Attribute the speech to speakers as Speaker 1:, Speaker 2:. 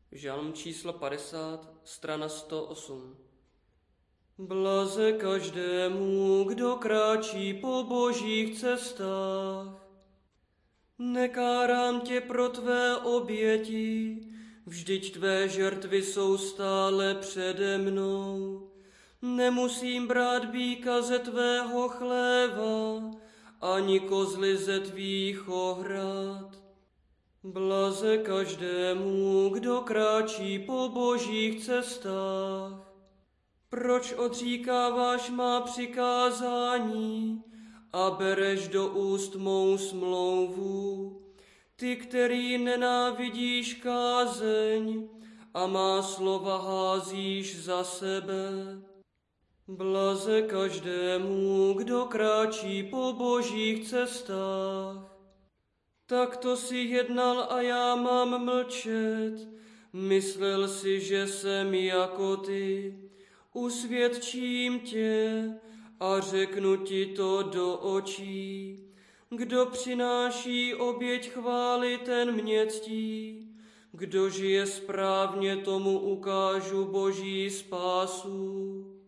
Speaker 1: Žalm číslo 50, strana 108. Blaze každému, kdo kráčí po božích cestách. Nekárám tě pro tvé oběti, vždyť tvé žertvy jsou stále přede mnou. Nemusím brát býka ze tvého chléva, ani kozly ze tvých ohrad. Blaze každému, kdo kráčí po božích cestách. Proč odříkáváš má přikázání a bereš do úst mou smlouvu? Ty, který nenávidíš kázeň a má slova házíš za sebe. Blaze každému, kdo kráčí po božích cestách. Takto si jednal a já mám mlčet, myslel si, že jsem jako ty. Usvědčím tě a řeknu ti to do očí. Kdo přináší oběť chvály, ten mě ctí. Kdo žije správně, tomu ukážu boží spásu.